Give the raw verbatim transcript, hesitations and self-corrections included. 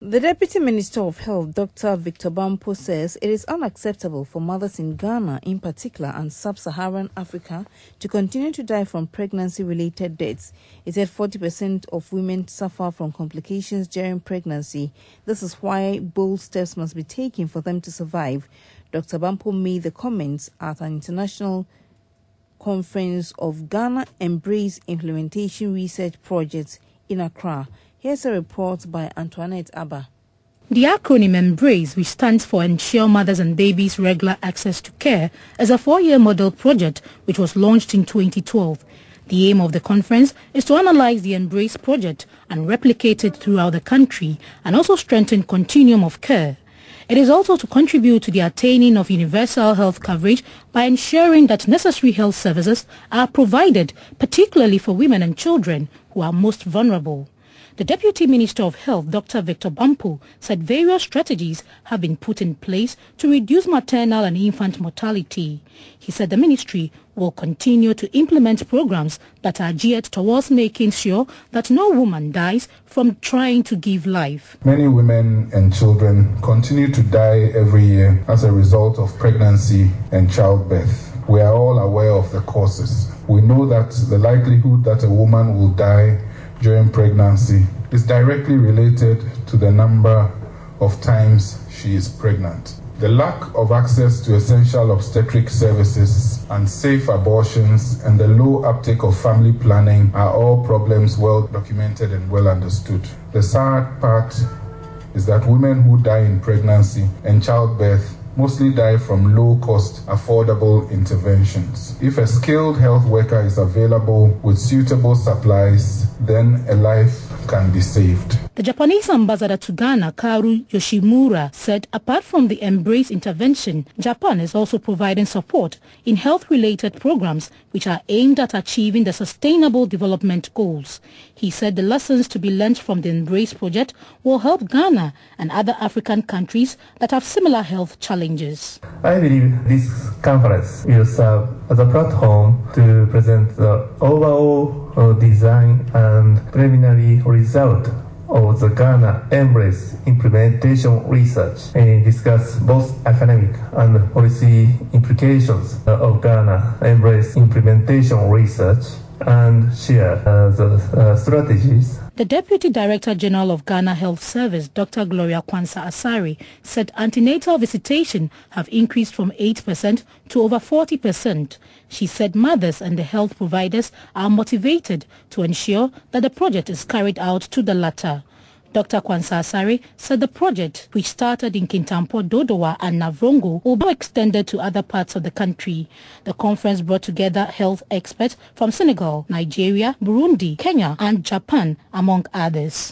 The Deputy Minister of Health, Doctor Victor Bampo, says it is unacceptable for mothers in Ghana, in particular, and sub-Saharan Africa to continue to die from pregnancy-related deaths. He said forty percent of women suffer from complications during pregnancy. This is why bold steps must be taken for them to survive. Doctor Bampo made the comments at an international conference of Ghana Embrace Implementation Research Project in Accra. Here's a report by Antoinette Abba. The acronym EMBRACE, which stands for Ensure Mothers and Babies Regular Access to Care, is a four-year model project which was launched in twenty twelve. The aim of the conference is to analyze the EMBRACE project and replicate it throughout the country and also strengthen continuum of care. It is also to contribute to the attaining of universal health coverage by ensuring that necessary health services are provided, particularly for women and children who are most vulnerable. The Deputy Minister of Health, Doctor Victor Bampo, said various strategies have been put in place to reduce maternal and infant mortality. He said the ministry will continue to implement programs that are geared towards making sure that no woman dies from trying to give life. Many women and children continue to die every year as a result of pregnancy and childbirth. We are all aware of the causes. We know that the likelihood that a woman will die during pregnancy is directly related to the number of times she is pregnant. The lack of access to essential obstetric services and safe abortions and the low uptake of family planning are all problems well documented and well understood. The sad part is that women who die in pregnancy and childbirth mostly die from low-cost, affordable interventions. If a skilled health worker is available with suitable supplies, then a life can be saved. The Japanese ambassador to Ghana, Kaoru Yoshimura, said apart from the EMBRACE intervention, Japan is also providing support in health-related programs which are aimed at achieving the Sustainable Development Goals. He said the lessons to be learned from the EMBRACE project will help Ghana and other African countries that have similar health challenges. I believe this conference will serve as a platform to present the overall uh, design and preliminary result of the Ghana EMBRACE implementation research and discuss both academic and policy implications of Ghana EMBRACE implementation research and share uh, the uh, strategies. The Deputy Director General of Ghana Health Service, Doctor Gloria Kwanzaa Asare, said antenatal visitation have increased from eight percent to over forty percent. She said mothers and the health providers are motivated to ensure that the project is carried out to the latter. Doctor Kwanzaa Asare said the project, which started in Kintampo, Dodowa and Navrongo, will be extended to other parts of the country. The conference brought together health experts from Senegal, Nigeria, Burundi, Kenya and Japan, among others.